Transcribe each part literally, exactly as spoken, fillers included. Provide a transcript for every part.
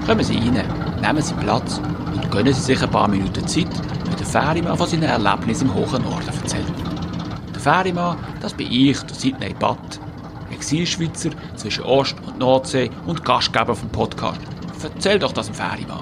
Kommen Sie rein, nehmen Sie Platz und gönnen Sie sich ein paar Minuten Zeit, wenn der Fährimann von seinen Erlebnissen im hohen Norden erzählt. Der Fährimann, das bin ich, der Sidney Batt, Exilschweizer zwischen Ost- und Nordsee und Gastgeber vom Podcast. Erzähl doch das dem Fährimann.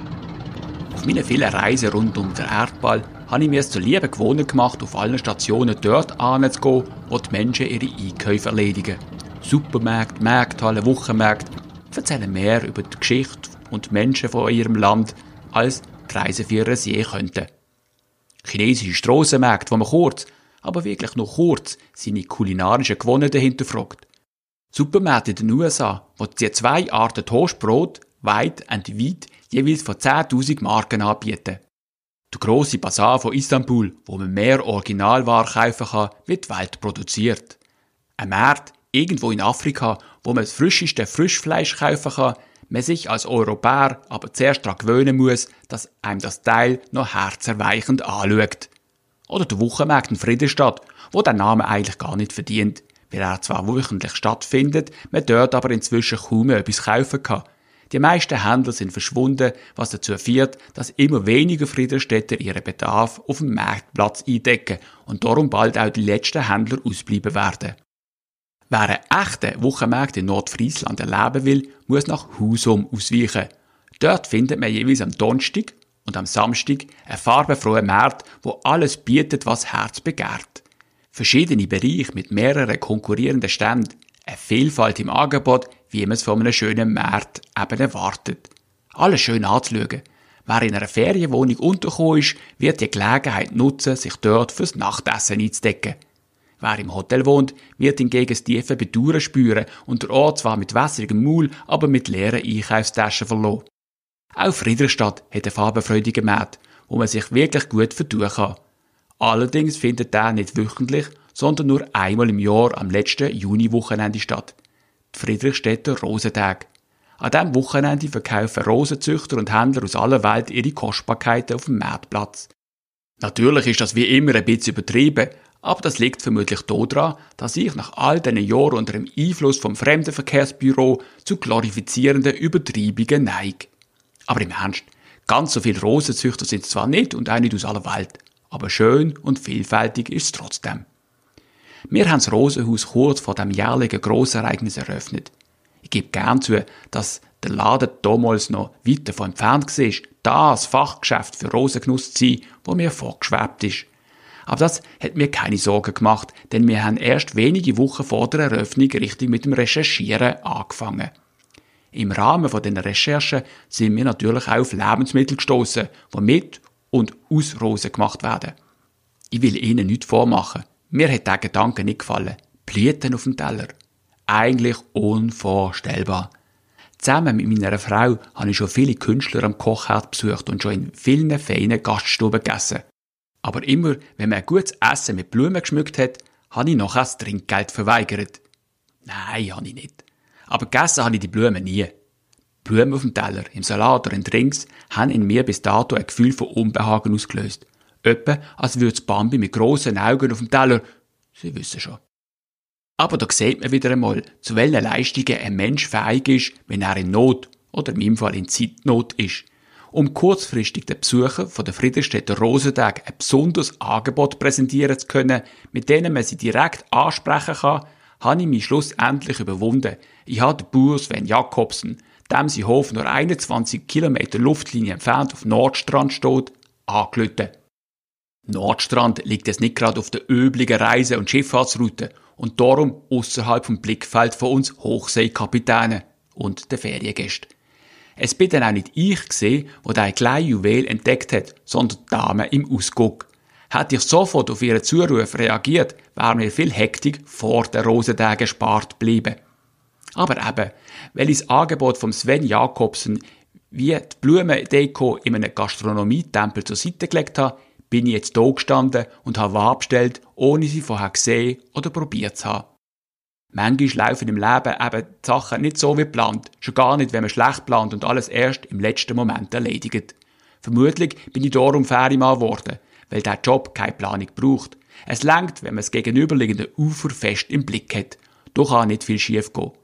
Auf meinen vielen Reisen rund um den Erdball habe ich mir es zur lieben Gewohnheit gemacht, auf allen Stationen dort hinzugehen, wo die Menschen ihre Einkäufe erledigen. Supermärkte, Markthallen, Wochenmärkte erzählen mehr über die Geschichte und die Menschen von ihrem Land, als die Reiseführer es je könnten. Chinesische Strassenmärkte, wo man kurz, aber wirklich nur kurz, seine kulinarischen Gewohnheiten hinterfragt. Supermärkte in den U S A, wo die zwei Arten Toastbrot, weit und weit, jeweils von zehntausend Marken anbieten. Der grosse Bazar von Istanbul, wo man mehr Originalware kaufen kann, wird die Welt produziert. Ein Markt irgendwo in Afrika, wo man das frischeste Frischfleisch kaufen kann, man sich als Europäer aber zuerst daran gewöhnen muss, dass einem das Teil noch herzerweichend anschaut. Oder der Wochenmarkt in Friedrichstadt, wo der Name eigentlich gar nicht verdient, weil er zwar wöchentlich stattfindet, man dort aber inzwischen kaum mehr etwas kaufen kann. Die meisten Händler sind verschwunden, was dazu führt, dass immer weniger Friedrichstädter ihren Bedarf auf dem Marktplatz eindecken und darum bald auch die letzten Händler ausbleiben werden. Wer einen echten Wochenmarkt in Nordfriesland erleben will, muss nach Husum ausweichen. Dort findet man jeweils am Donnerstag und am Samstag einen farbenfrohen Markt, wo alles bietet, was das Herz begehrt. Verschiedene Bereiche mit mehreren konkurrierenden Ständen, eine Vielfalt im Angebot, wie man es von einem schönen Markt eben erwartet. Alles schön anzuschauen. Wer in einer Ferienwohnung untergekommen ist, wird die Gelegenheit nutzen, sich dort fürs Nachtessen einzudecken. Wer im Hotel wohnt, wird hingegen das tiefe Bedauern spüren und der Ort zwar mit wässerigem Maul, aber mit leeren Einkaufstaschen verloren. Auch Friedrichstadt hat einen farbenfreudigen Markt, wo man sich wirklich gut vertun kann. Allerdings findet der nicht wöchentlich, sondern nur einmal im Jahr am letzten Juniwochenende statt. Die Friedrichstädter Rosentage. An diesem Wochenende verkaufen Rosenzüchter und Händler aus aller Welt ihre Kostbarkeiten auf dem Marktplatz. Natürlich ist das wie immer ein bisschen übertrieben, aber das liegt vermutlich daran, dass ich nach all diesen Jahren unter dem Einfluss vom Fremdenverkehrsbüro zu glorifizierenden Übertreibungen neige. Aber im Ernst, ganz so viele Rosenzüchter sind es zwar nicht und auch nicht aus aller Welt, aber schön und vielfältig ist es trotzdem. Wir haben das Rosenhaus kurz vor dem jährlichen Grossereignis eröffnet. Ich gebe gern zu, dass der Laden damals noch weit davon entfernt war, das Fachgeschäft für Rosengenuss zu sein, wo mir vorgeschwebt ist. Aber das hat mir keine Sorgen gemacht, denn wir haben erst wenige Wochen vor der Eröffnung richtig mit dem Recherchieren angefangen. Im Rahmen von den Recherchen sind wir natürlich auch auf Lebensmittel gestossen, die mit und aus Rosen gemacht werden. Ich will Ihnen nichts vormachen. Mir hat der Gedanke nicht gefallen. Blüten auf dem Teller. Eigentlich unvorstellbar. Zusammen mit meiner Frau habe ich schon viele Künstler am Kochherd besucht und schon in vielen feinen Gaststuben gegessen. Aber immer, wenn man ein gutes Essen mit Blumen geschmückt hat, habe ich nachher das Trinkgeld verweigert. Nein, habe ich nicht. Aber gegessen habe ich die Blumen nie. Blumen auf dem Teller, im Salat oder in Drinks haben in mir bis dato ein Gefühl von Unbehagen ausgelöst. Etwa, als würde Bambi mit grossen Augen auf dem Teller. Sie wissen schon. Aber da sieht man wieder einmal, zu welchen Leistungen ein Mensch fähig ist, wenn er in Not, oder in meinem Fall in Zeitnot ist. Um kurzfristig den Besuchern von der Friedrichstädter Rosentage ein besonderes Angebot präsentieren zu können, mit denen man sie direkt ansprechen kann, habe ich mich schlussendlich überwunden. Ich habe den Bauer Sven Jakobsen, dem sein Hof nur einundzwanzig Kilometer Luftlinie entfernt auf Nordstrand steht, angerufen. Nordstrand liegt jetzt nicht gerade auf der üblichen Reise- und Schifffahrtsroute und darum außerhalb vom Blickfeld von uns Hochseekapitänen und den Feriengästen. Es bin dann auch nicht ich gesehen, der ein kleines Juwel entdeckt hat, sondern die Dame im Ausguck. Hätte ich sofort auf ihren Zuruf reagiert, wäre mir viel Hektik vor den Rosentagen gespart geblieben. Aber eben, weil ich das Angebot von Sven Jakobsen wie die Blumendeko in einem Gastronomietempel zur Seite gelegt habe, bin ich jetzt da gestanden und habe Ware bestellt, ohne sie vorher gesehen oder probiert zu haben. Manchmal laufen im Leben eben die Sachen nicht so wie geplant, schon gar nicht, wenn man schlecht plant und alles erst im letzten Moment erledigt. Vermutlich bin ich darum Fährimann geworden, weil dieser Job keine Planung braucht. Es reicht, wenn man das gegenüberliegende Ufer fest im Blick hat. Da kann nicht viel schief gehen.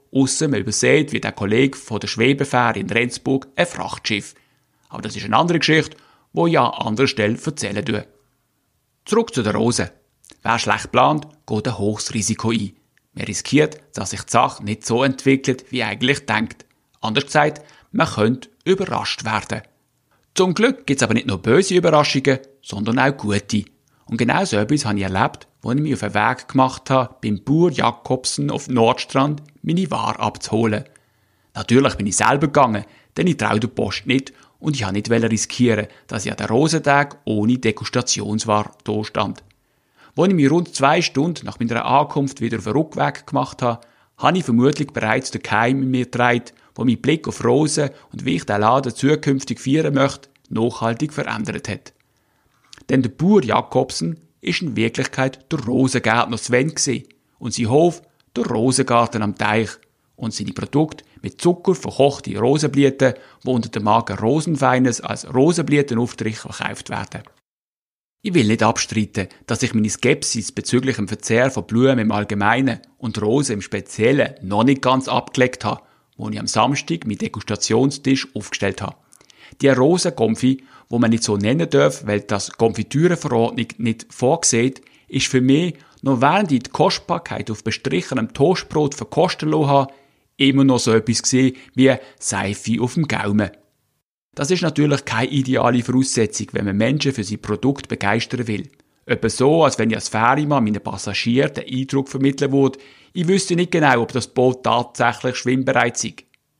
ausser man übersät, wie der Kollege von der Schwebefähre in Rendsburg ein Frachtschiff. Aber das ist eine andere Geschichte, die ich an anderer Stelle erzählen tue. Zurück zu der Rose. Wer schlecht plant, geht ein hohes Risiko ein. Man riskiert, dass sich die Sache nicht so entwickelt, wie eigentlich denkt. Anders gesagt, man könnte überrascht werden. Zum Glück gibt es aber nicht nur böse Überraschungen, sondern auch gute. Und genau so etwas habe ich erlebt, als ich mich auf den Weg gemacht habe, beim Bauer Jakobsen auf Nordstrand meine Ware abzuholen. Natürlich bin ich selber gegangen, denn ich traue der Post nicht und ich wollte nicht riskieren, dass ich an den Rosentag ohne Degustationsware da stand. Als ich mich rund zwei Stunden nach meiner Ankunft wieder auf den Rückweg gemacht habe, habe ich vermutlich bereits den Keim in mir getragen, wo mein Blick auf Rosen und wie ich den Laden zukünftig feiern möchte, nachhaltig verändert hat. Denn der Bauer Jakobsen ist in Wirklichkeit der Rosengärtner Sven gewesen und sein Hof der Rosengarten am Teich und seine Produkte mit Zucker verkochte Rosenblüten, die unter der Marke Rosenfeines als Rosenblütenaufstrich verkauft werden. Ich will nicht abstreiten, dass ich meine Skepsis bezüglich dem Verzehr von Blumen im Allgemeinen und Rosen im Speziellen noch nicht ganz abgelegt habe, wo ich am Samstag meinen Degustationstisch aufgestellt habe. Die Rosenkonfi, wo man nicht so nennen darf, weil das Konfitürenverordnung nicht vorsieht, ist für mich, noch während ich die Kostbarkeit auf bestrichenem Toastbrot verkosten lassen habe, immer noch so etwas gewesen wie Seife auf dem Gaumen. Das ist natürlich keine ideale Voraussetzung, wenn man Menschen für sein Produkt begeistern will. Etwa so, als wenn ich als Fährimann meinen Passagieren den Eindruck vermitteln würde, ich wüsste nicht genau, ob das Boot tatsächlich schwimmbereit sei.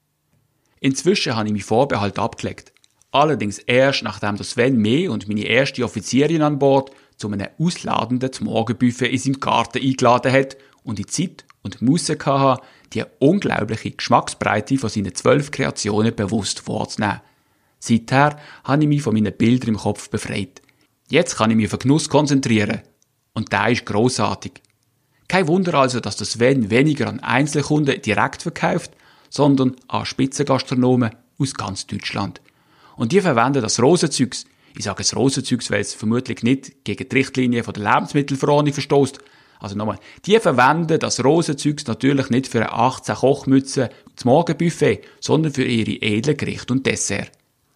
Inzwischen habe ich meinen Vorbehalt abgelegt. Allerdings erst, nachdem der Sven mich und meine erste Offizierin an Bord zu einem ausladenden Morgenbuffet in seinem Garten eingeladen hat und ich Zeit und Musse hatte, die unglaubliche Geschmacksbreite von seinen zwölf Kreationen bewusst vorzunehmen. Seither habe ich mich von meinen Bildern im Kopf befreit. Jetzt kann ich mich auf den Genuss konzentrieren. Und der ist grossartig. Kein Wunder also, dass der Sven weniger an Einzelkunden direkt verkauft, sondern an Spitzengastronomen aus ganz Deutschland. Und die verwenden das Rosenzeugs. Ich sage es Rosenzeugs, weil es vermutlich nicht gegen die Richtlinien von der Lebensmittelverordnung verstößt. Also nochmal, die verwenden das Rosenzeugs natürlich nicht für eine achtzehn Kochmütze zum Morgenbuffet, sondern für ihre edlen Gerichte und Dessert.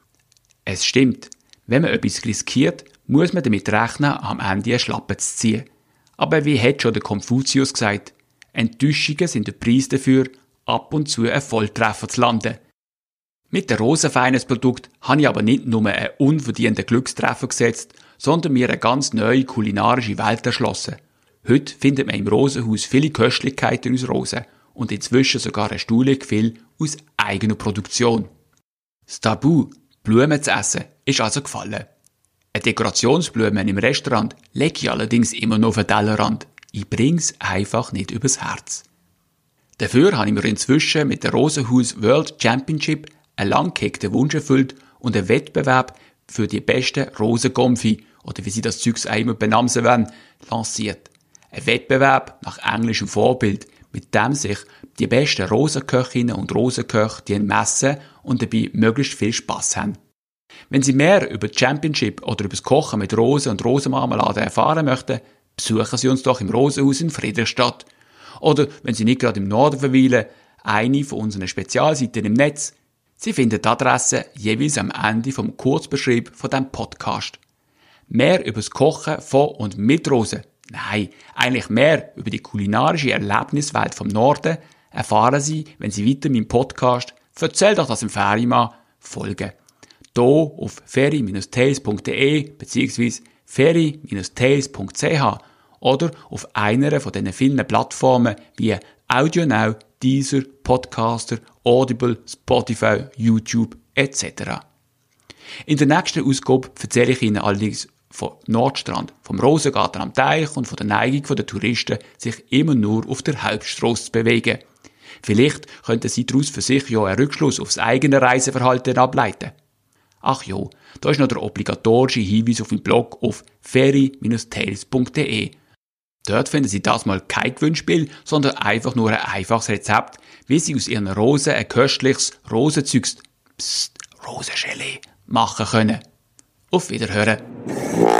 Es stimmt, wenn man etwas riskiert, muss man damit rechnen, am Ende eine Schlappe zu ziehen. Aber wie hat schon der Konfuzius gesagt, Enttäuschungen sind der Preis dafür, ab und zu einen Volltreffer zu landen. Mit dem Rosenfeines Produkt habe ich aber nicht nur einen unverdienten Glückstreffer gesetzt, sondern mir eine ganz neue kulinarische Welt erschlossen. Heute findet man im Rosenhaus viele Köstlichkeiten aus Rosen und inzwischen sogar ein Stuhlig viel aus eigener Produktion. Das Tabu, Blumen zu essen, ist also gefallen. Eine Dekorationsblume im Restaurant lege ich allerdings immer noch auf den Tellerrand. Ich bring's einfach nicht übers Herz. Dafür habe ich mir inzwischen mit der Rosenhaus World Championship einen lang gehegten Wunsch erfüllt und einen Wettbewerb für die besten Rosenkonfi, oder wie sie das Zeugs auch immer benamsen wollen, lanciert. Ein Wettbewerb nach englischem Vorbild, mit dem sich die besten Rosenköchinnen und Rosenköche messen und dabei möglichst viel Spass haben. Wenn Sie mehr über die Championship oder über das Kochen mit Rosen und Rosenmarmelade erfahren möchten, besuchen Sie uns doch im Rosenhaus in Friedrichstadt. Oder, wenn Sie nicht gerade im Norden verweilen, eine von unseren Spezialseiten im Netz. Sie finden die Adresse jeweils am Ende vom Kurzbeschrieb von diesem Podcast. Mehr über das Kochen von und mit Rosen, nein, eigentlich mehr über die kulinarische Erlebniswelt vom Norden, erfahren Sie, wenn Sie weiter meinem Podcast «Erzähl doch das im Fährimann» folgen. Hier auf ferry Bindestrich tales Punkt de bzw. ferry Bindestrich tales Punkt c h oder auf einer von diesen vielen Plattformen wie AudioNow, Deezer, Podcaster, Audible, Spotify, YouTube et cetera. In der nächsten Ausgabe erzähle ich Ihnen allerdings vom Nordstrand, vom Rosengarten am Teich und von der Neigung der Touristen, sich immer nur auf der Hauptstrasse zu bewegen. Vielleicht könnten Sie daraus für sich ja einen Rückschluss auf das eigene Reiseverhalten ableiten. Ach ja, da ist noch der obligatorische Hinweis auf meinen Blog auf ferry Bindestrich tales Punkt de. Dort finden Sie das mal kein Gewinnspiel, sondern einfach nur ein einfaches Rezept, wie Sie aus Ihren Rosen ein köstliches Rosenzeugs, Psst, Rosengelee, machen können. Auf Wiederhören!